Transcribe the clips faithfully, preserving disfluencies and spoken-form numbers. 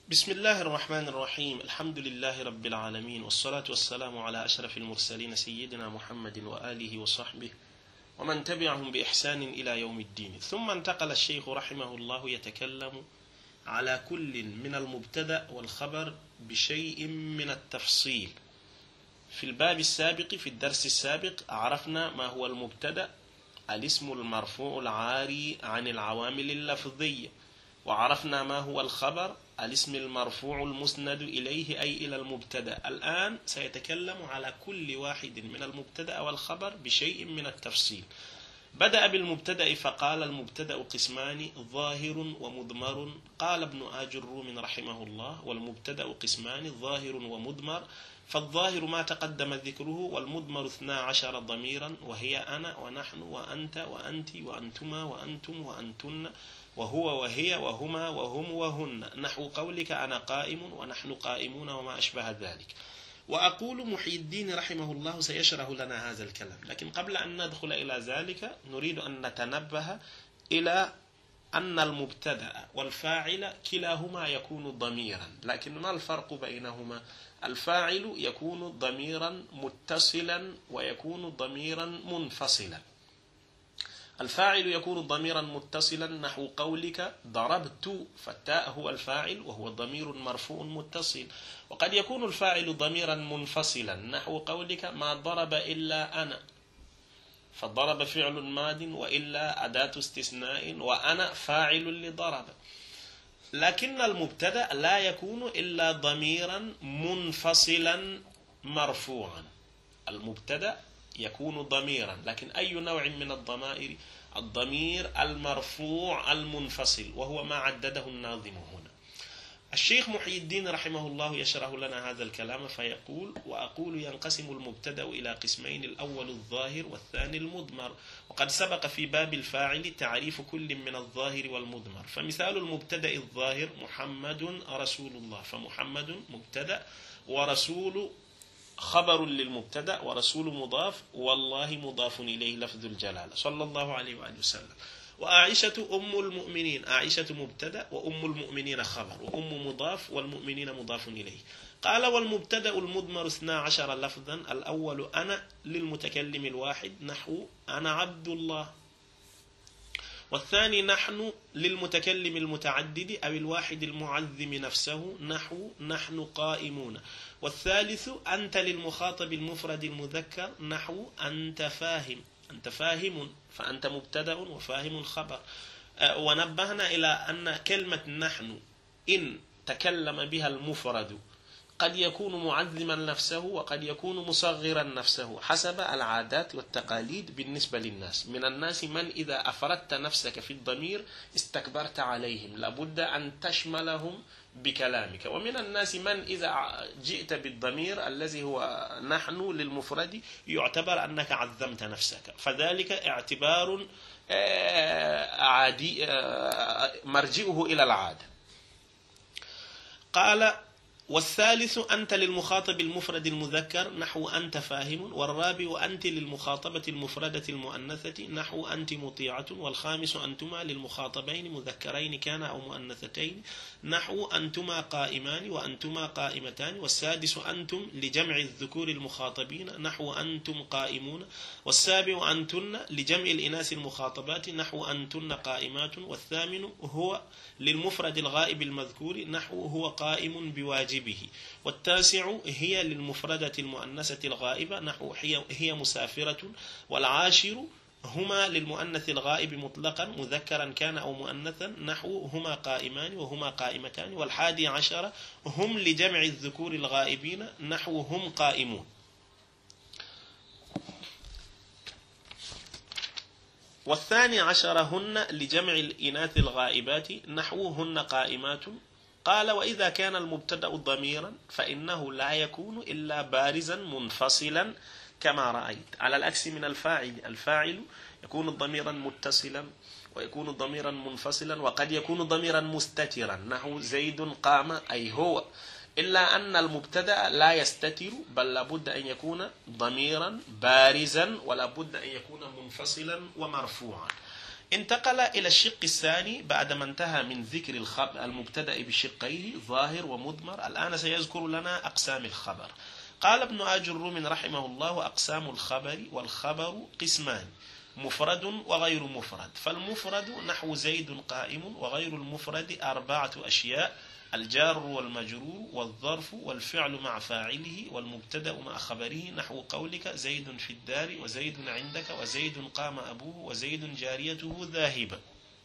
بسم الله الرحمن الرحيم. الحمد لله رب العالمين، والصلاة والسلام على أشرف المرسلين سيدنا محمد وآله وصحبه ومن تبعهم بإحسان إلى يوم الدين. ثم انتقل الشيخ رحمه الله يتكلم على كل من المبتدأ والخبر بشيء من التفصيل. في الباب السابق في الدرس السابق عرفنا ما هو المبتدأ، الاسم المرفوع العاري عن العوامل اللفظية، وعرفنا ما هو الخبر، الاسم المرفوع المسند إليه أي إلى المبتدأ. الآن سيتكلم على كل واحد من المبتدأ والخبر بشيء من التفصيل. بدأ بالمبتدأ فقال: المبتدأ قسمان، ظاهر ومضمر. قال ابن آج الروم رحمه الله: والمبتدأ قسمان، ظاهر ومضمر. فالظاهر ما تقدم ذكره، والمضمر اثنا عشر ضميرا، وهي أنا ونحن وأنت وأنت وأنتما وأنتم وأنتن، وهو وهي وهما وهم وهن، نحو قولك أنا قائم ونحن قائمون وما أشبه ذلك. وأقول محي الدين رحمه الله سيشرح لنا هذا الكلام، لكن قبل أن ندخل إلى ذلك نريد أن نتنبه إلى أن المبتدأ والفاعل كلاهما يكون ضميرا، لكن ما الفرق بينهما؟ الفاعل يكون ضميرا متصلا ويكون ضميرا منفصلا. الفاعل يكون ضميرا متصلا نحو قولك ضربت، فالتاء هو الفاعل وهو ضمير مرفوع متصل. وقد يكون الفاعل ضميرا منفصلا نحو قولك ما ضرب إلا أنا، فضرب فعل ماض وإلا أداة استثناء وأنا فاعل لضرب. لكن المبتدأ لا يكون إلا ضميرا منفصلا مرفوعا. المبتدأ يكون ضميرا، لكن أي نوع من الضمائر؟ الضمير المرفوع المنفصل، وهو ما عدده الناظم هنا. الشيخ محي الدين رحمه الله يشرح لنا هذا الكلام فيقول: وأقول ينقسم المبتدأ إلى قسمين، الأول الظاهر والثاني المضمر. وقد سبق في باب الفاعل تعريف كل من الظاهر والمضمر. فمثال المبتدأ الظاهر: محمد رسول الله، فمحمد مبتدأ ورسول خبر للمبتدأ، ورسول مضاف، والله مضاف إليه لفظ الجلالة صلى الله عليه وآله وسلم. وعائشة أم المؤمنين، عائشة مبتدأ وأم المؤمنين خبر، وأم مضاف والمؤمنين مضاف إليه. قال: والمبتدأ المضمر اثنا عشر لفظا، الأول أنا للمتكلم الواحد نحو أنا عبد الله، والثاني نحن للمتكلم المتعدد أو الواحد المعظم نفسه نحو نحن قائمون، والثالث أنت للمخاطب المفرد المذكر نحو أنت فاهم، أنت فاهم، فأنت مبتدأ وفاهم خبر. ونبهنا إلى أن كلمة نحن إن تكلم بها المفرد قد يكون معظما نفسه وقد يكون مصغرا نفسه حسب العادات والتقاليد بالنسبة للناس. من الناس من إذا أفردت نفسك في الضمير استكبرت عليهم، لابد أن تشملهم بكلامك. ومن الناس من إذا جئت بالضمير الذي هو نحن للمفرد يعتبر أنك عظمت نفسك، فذلك اعتبار عادي مرجئه إلى العادة. قال: والثالث أنت للمخاطب المفرد المذكر نحو أنت فاهم، والرابع أنت للمخاطبة المفردة المؤنثة نحو أنت مطيعة، والخامس أنتما للمخاطبين مذكرين كان أو مؤنثتين نحو أنتما قائمان وأنتما قائمتان، والسادس أنتم لجمع الذكور المخاطبين نحو أنتم قائمون، والسابع أنتن لجمع الإناث المخاطبات نحو أنتن قائمات، والثامن هو للمفرد الغائب المذكور نحو هو قائم بواجبه، والتاسع هي للمفردة المؤنثة الغائبة نحو هي مسافرة، والعاشر هما للمؤنث الغائب مطلقا مذكرا كان أو مؤنثا نحو هما قائمان وهما قائمتان، والحادي عشر هم لجمع الذكور الغائبين نحو هم قائمون. والثاني عشر هن لجمع الإناث الغائبات نحو هن قائمات. قال: وإذا كان المبتدأ ضميرا فإنه لا يكون إلا بارزا منفصلا كما رأيت، على العكس من الفاعل. الفاعل يكون ضميرا متصلا ويكون ضميرا منفصلا، وقد يكون ضميرا مستترا نحو زيد قام أي هو، إلا أن المبتدأ لا يستتر، بل لابد أن يكون ضميرا بارزا ولا بد أن يكون منفصلا ومرفوعا. انتقل إلى الشق الثاني بعدما انتهى من ذكر الخبر المبتدأ بشقيه ظاهر ومضمر. الآن سيذكر لنا أقسام الخبر. قال ابن آج الرومي رحمه الله: أقسام الخبر: والخبر قسمان، مفرد وغير مفرد. فالمفرد نحو زيد قائم، وغير المفرد أربعة أشياء: الجار والمجرور والظرف والفعل مع فاعله والمبتدأ مع خبره، نحو قولك: زيد في الدار، وزيد عندك، وزيد قام أبوه، وزيد جاريته ذاهبة.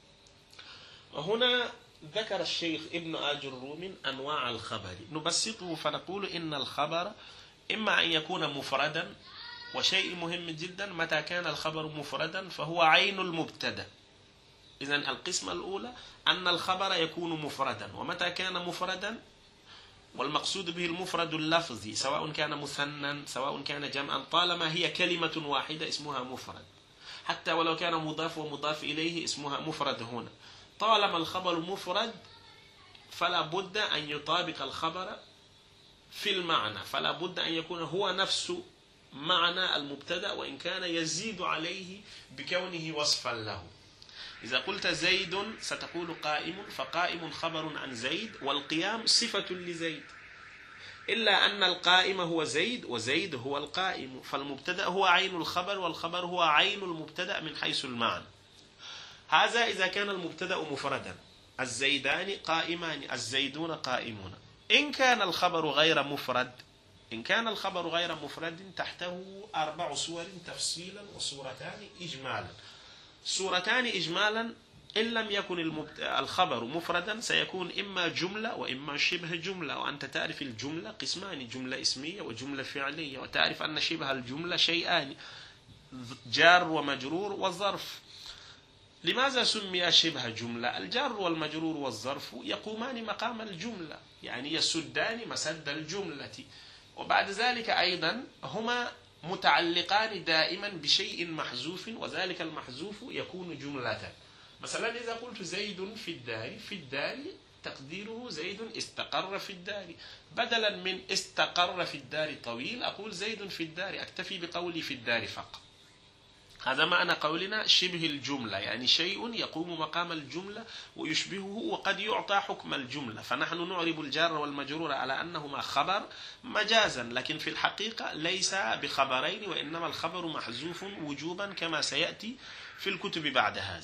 وهنا ذكر الشيخ ابن آج الرومي أنواع الخبر. نبسطه فنقول إن الخبر إما أن يكون مفردا، وشيء مهم جدا: متى كان الخبر مفردا فهو عين المبتدأ. إذن القسمة الأولى أن الخبر يكون مفردا، ومتى كان مفردا، والمقصود به المفرد اللفظي، سواء كان مثنى سواء كان جمعا، طالما هي كلمة واحدة اسمها مفرد، حتى ولو كان مضاف ومضاف إليه اسمها مفرد. هنا طالما الخبر مفرد فلا بد أن يطابق الخبر في المعنى، فلا بد أن يكون هو نفس معنى المبتدأ، وإن كان يزيد عليه بكونه وصفا له. إذا قلت زيد ستقول قائم، فقائم خبر عن زيد، والقيام صفة لزيد، إلا أن القائم هو زيد وزيد هو القائم، فالمبتدأ هو عين الخبر والخبر هو عين المبتدأ من حيث المعنى. هذا إذا كان المبتدأ مفردا: الزيدان قائمان، الزيدون قائمون. إن كان الخبر غير مفرد إن كان الخبر غير مفرد تحته أربع صور تفصيلا وصورتان إجمالا. صورتان إجمالا: إن لم يكن الخبر مفردا سيكون إما جملة وإما شبه جملة، وأنت تعرف الجملة قسمان: جملة اسمية وجملة فعلية، وتعرف أن شبه الجملة شيئان: جار ومجرور وظرف. لماذا سمي شبه جملة؟ الجار والمجرور والظرف يقومان مقام الجملة، يعني يسدان مسد الجملة، وبعد ذلك أيضا هما متعلقان دائما بشيء محذوف، وذلك المحذوف يكون جملة. مثلا إذا قلت زيد في الدار، في الدار تقديره زيد استقر في الدار، بدلا من استقر في الدار طويل أقول زيد في الدار، أكتفي بقولي في الدار فقط. هذا معنى قولنا شبه الجملة، يعني شيء يقوم مقام الجملة ويشبهه وقد يعطى حكم الجملة. فنحن نعرب الجار والمجرور على أنهما خبر مجازا، لكن في الحقيقة ليس بخبرين، وإنما الخبر محذوف وجوبا كما سيأتي في الكتب بعد هذا.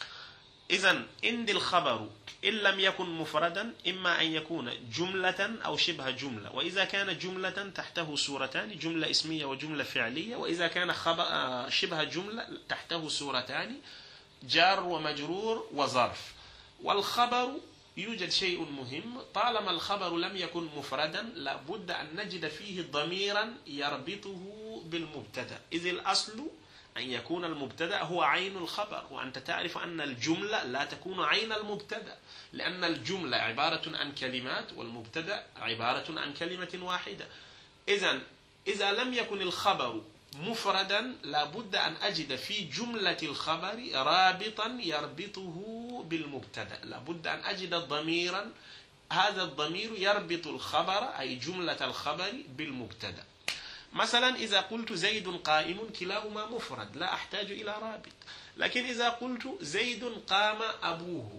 إذن عند الخبر إن لم يكن مفردا إما أن يكون جملة أو شبه جملة، وإذا كان جملة تحته صورتان: جملة اسمية وجملة فعلية، وإذا كان شبه جملة تحته صورتان: جار ومجرور وظرف. والخبر يوجد شيء مهم: طالما الخبر لم يكن مفردا لابد أن نجد فيه ضميرا يربطه بالمبتدأ، إذ الأصل أن يكون المبتدأ هو عين الخبر، وأنت تعرف أن الجملة لا تكون عين المبتدأ، لأن الجملة عبارة عن كلمات والمبتدأ عبارة عن كلمة واحدة. إذن إذا لم يكن الخبر مفردا لابد أن أجد في جملة الخبر رابطا يربطه بالمبتدأ، لابد أن أجد ضميرا، هذا الضمير يربط الخبر أي جملة الخبر بالمبتدأ. مثلا إذا قلت زيد قائم كلاهما مفرد لا أحتاج إلى رابط، لكن إذا قلت زيد قام أبوه،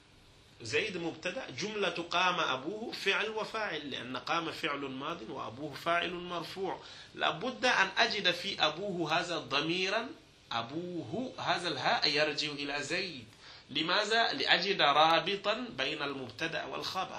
زيد مبتدأ، جملة قام أبوه فعل وفاعل، لأن قام فعل ماض وأبوه فاعل مرفوع، لابد أن أجد في أبوه هذا ضميرا، أبوه هذا الهاء يرجع إلى زيد. لماذا؟ لأجد رابطا بين المبتدأ والخبر.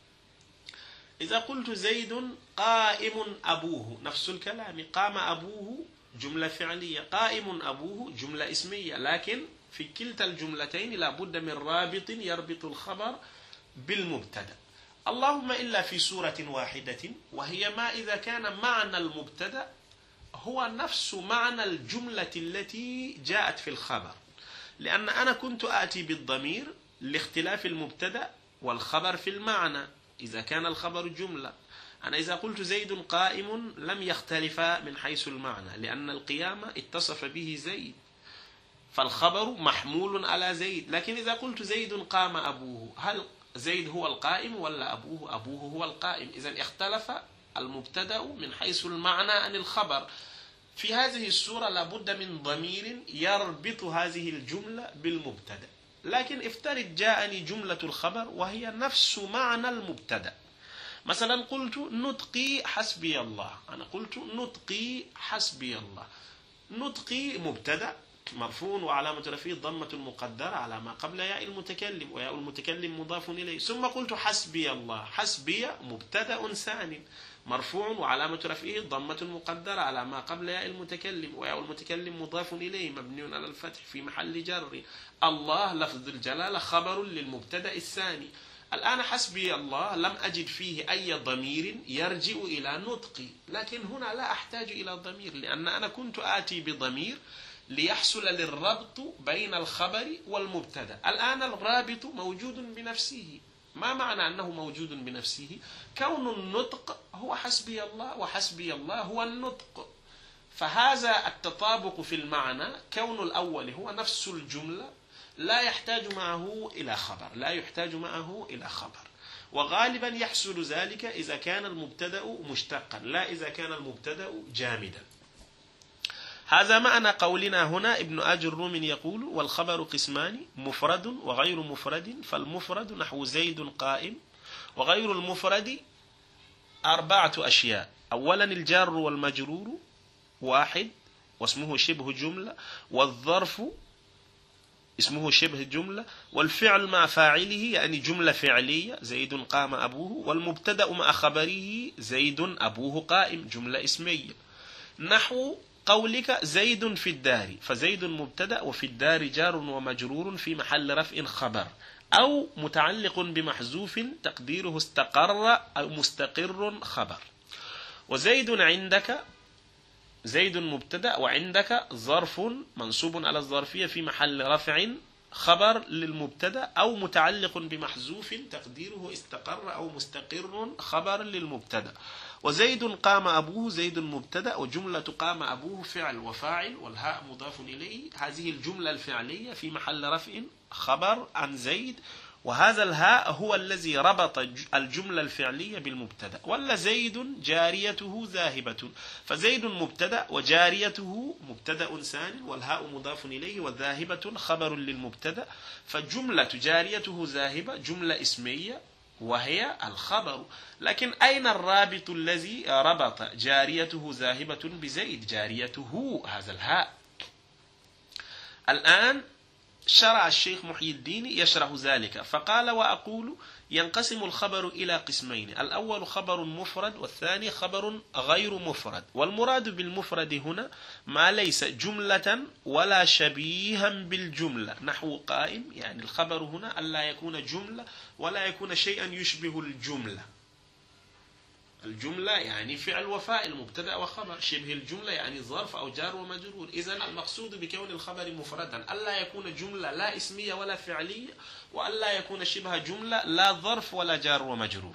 إذا قلت زيد قائم أبوه نفس الكلام، قام أبوه جملة فعلية، قائم أبوه جملة اسمية، لكن في كلتا الجملتين لابد من رابط يربط الخبر بالمبتدأ، اللهم إلا في سورة واحدة، وهي ما إذا كان معنى المبتدأ هو نفس معنى الجملة التي جاءت في الخبر، لأن أنا كنت آتي بالضمير لاختلاف المبتدأ والخبر في المعنى. إذا كان الخبر جملة، أنا إذا قلت زيد قائم لم يختلف من حيث المعنى، لأن القيام اتصف به زيد، فالخبر محمول على زيد. لكن إذا قلت زيد قام أبوه، هل زيد هو القائم ولا أبوه؟ أبوه هو القائم. إذن اختلف المبتدأ من حيث المعنى عن الخبر. في هذه الصورة لابد من ضمير يربط هذه الجملة بالمبتدأ. لكن افترض جاءني جملة الخبر وهي نفس معنى المبتدأ. مثلا قلت نطقي حسبي الله، أنا قلت نطقي حسبي الله. نطقي مبتدأ مرفوع وعلامة رفعه ضمة مقدرة على ما قبل ياء المتكلم، وياء المتكلم مضاف إليه. ثم قلت حسبي الله، حسبي مبتدأ ثاني مرفوع وعلامة رفعه ضمة مقدرة على ما قبل ياء المتكلم، وياء المتكلم مضاف إليه مبني على الفتح في محل جر. الله لفظ الجلالة خبر للمبتدأ الثاني. الآن حسبي الله لم أجد فيه أي ضمير يرجع إلى نطقي، لكن هنا لا أحتاج إلى ضمير، لأن أنا كنت آتي بضمير ليحصل للربط بين الخبر والمبتدأ. الآن الرابط موجود بنفسه. ما معنى أنه موجود بنفسه؟ كون النطق هو حسبي الله، وحسبي الله هو النطق. فهذا التطابق في المعنى، كون الأول هو نفس الجملة لا يحتاج معه إلى خبر، لا يحتاج معه إلى خبر. وغالبا يحصل ذلك إذا كان المبتدأ مشتقا، لا إذا كان المبتدأ جامدا. هذا معنى قولنا هنا. ابن آج الرومي يقول: والخبر قسمان، مفرد وغير مفرد. فالمفرد نحو زيد قائم، وغير المفرد أربعة أشياء. أولا الجار والمجرور واحد واسمه شبه جملة، والظرف اسمه شبه جملة، والفعل مع فاعله يعني جملة فعلية زيد قام أبوه، والمبتدأ مع خبره زيد أبوه قائم جملة اسمية. نحو قولك زيد في الدار، فزيد مبتدأ وفي الدار جار ومجرور في محل رفع خبر، أو متعلق بمحذوف تقديره استقر أو مستقر خبر. وزيد عندك، زيد مبتدأ وعندك ظرف منصوب على الظرفية في محل رفع خبر للمبتدأ، أو متعلق بمحذوف تقديره استقر أو مستقر خبر للمبتدأ. وزيد قام أبوه، زيد مبتدأ وجملة قام أبوه فعل وفاعل والهاء مضاف إليه. هذه الجملة الفعلية في محل رفع خبر عن زيد، وهذا الهاء هو الذي ربط الجملة الفعلية بالمبتدأ. ولا زيد جاريته ذاهبة، فزيد مبتدأ وجاريته مبتدأ ثاني والهاء مضاف إليه، وذاهبة خبر للمبتدأ. فجملة جاريته ذاهبة جملة اسمية وهي الخبر. لكن أين الرابط الذي ربط جاريته ذاهبة بزيد؟ جاريته هذا الهاء. الآن شرع الشيخ محي الدين يشرح ذلك فقال: وأقول ينقسم الخبر إلى قسمين، الأول خبر مفرد والثاني خبر غير مفرد. والمراد بالمفرد هنا ما ليس جملة ولا شبيها بالجملة. نحو قائم، يعني الخبر هنا ألا يكون جملة ولا يكون شيئا يشبه الجملة. الجملة يعني فعل وفاعل مبتدأ وخبر، شبه الجملة يعني ظرف أو جار ومجرور. إذن المقصود بكون الخبر مفردا ألا يكون جملة لا اسمية ولا فعلية، وألا يكون شبه جملة لا ظرف ولا جار ومجرور.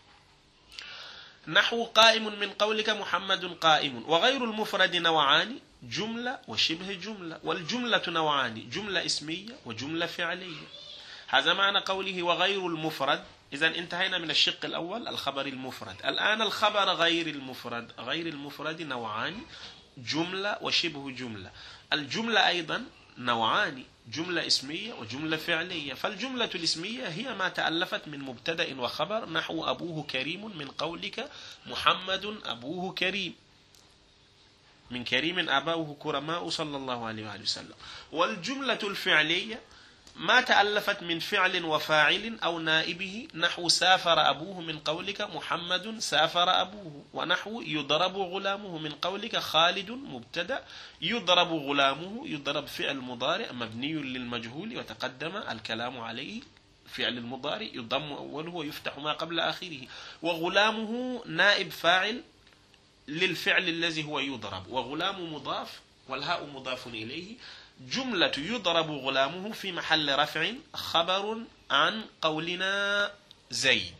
نحو قائم من قولك محمد قائم. وغير المفرد نوعان، جملة وشبه جملة. والجملة نوعان، جملة اسمية وجملة فعلية. هذا معنى قوله وغير المفرد. إذن انتهينا من الشق الأول الخبر المفرد. الآن الخبر غير المفرد. غير المفرد نوعان، جملة وشبه جملة. الجملة أيضا نوعان، جملة اسمية وجملة فعلية. فالجملة الاسمية هي ما تألفت من مبتدأ وخبر، نحو أبوه كريم من قولك محمد أبوه كريم، من كريم أبوه كرماء صلى الله عليه وآله وسلم. والجملة الفعلية ما تألفت من فعل وفاعل أو نائبه، نحو سافر أبوه من قولك محمد سافر أبوه. ونحو يضرب غلامه من قولك خالد مبتدأ، يضرب غلامه، يضرب فعل مضارع مبني للمجهول وتقدم الكلام عليه. فعل المضارع يضم أوله ويفتح ما قبل آخره. وغلامه نائب فاعل للفعل الذي هو يضرب، وغلام مضاف والهاء مضاف إليه. جملة يضرب غلامه في محل رفع خبر عن قولنا زيد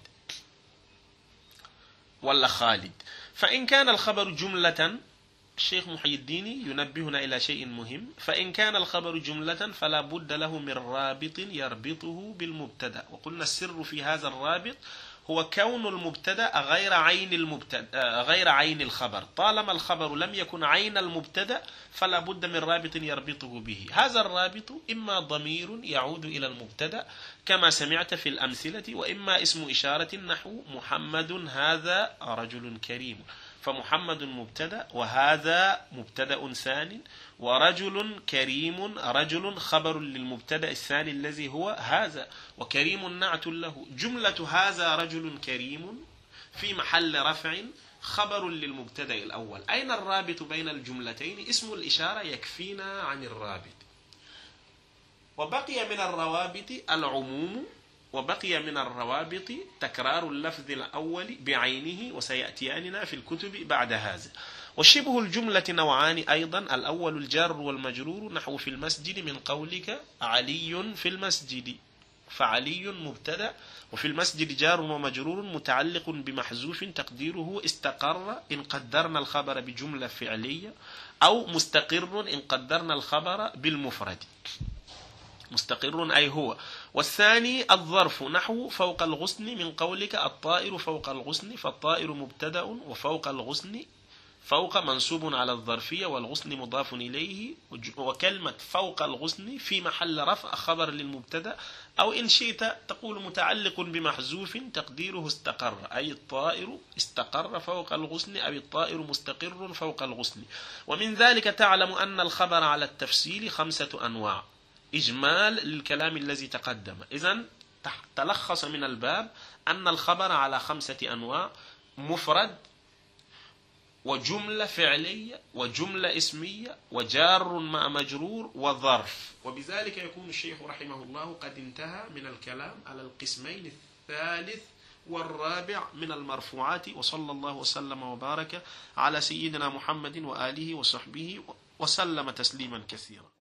ولا خالد. فإن كان الخبر جملة، الشيخ محي الدين ينبهنا إلى شيء مهم، فإن كان الخبر جملة فلا بد له من رابط يربطه بالمبتدأ. وقلنا السر في هذا الرابط هو كون المبتدأ غير عين المبتدأ غير عين الخبر. طالما الخبر لم يكن عين المبتدأ فلا بد من رابط يربطه به. هذا الرابط إما ضمير يعود إلى المبتدأ كما سمعت في الأمثلة، وإما اسم إشارة نحو محمد هذا رجل كريم، فمحمد مبتدأ وهذا مبتدأ ثاني، ورجل كريم رجل خبر للمبتدأ الثاني الذي هو هذا، وكريم نعت له. جملة هذا رجل كريم في محل رفع خبر للمبتدأ الأول. أين الرابط بين الجملتين؟ اسم الإشارة يكفينا عن الرابط. وبقي من الروابط العموم، وبقي من الروابط تكرار اللفظ الأول بعينه، وسيأتياننا في الكتب بعد هذا. وشبه الجملة نوعان أيضا، الأول الجار والمجرور، نحو في المسجد من قولك علي في المسجد، فعلي مبتدأ، وفي المسجد جار ومجرور متعلق بمحذوف تقديره استقر إن قدرنا الخبر بجملة فعلية، أو مستقر إن قدرنا الخبر بالمفرد. مستقر أي هو. والثاني الظرف، نحو فوق الغصن من قولك الطائر فوق الغصن، فالطائر مبتدأ وفوق الغصن فوق منصوب على الظرفية والغصن مضاف إليه، وكلمة فوق الغصن في محل رفع خبر للمبتدأ، أو إن شئت تقول متعلق بمحذوف تقديره استقر، أي الطائر استقر فوق الغصن، أو الطائر مستقر فوق الغصن. ومن ذلك تعلم أن الخبر على التفصيل خمسة أنواع، إجمال للكلام الذي تقدم. إذن تلخص من الباب أن الخبر على خمسة أنواع: مفرد، وجملة فعلية، وجملة اسمية، وجار مع مجرور، وظرف. وبذلك يكون الشيخ رحمه الله قد انتهى من الكلام على القسمين الثالث والرابع من المرفوعات. وصلى الله وسلم وبارك على سيدنا محمد وآله وصحبه وسلم تسليما كثيرا.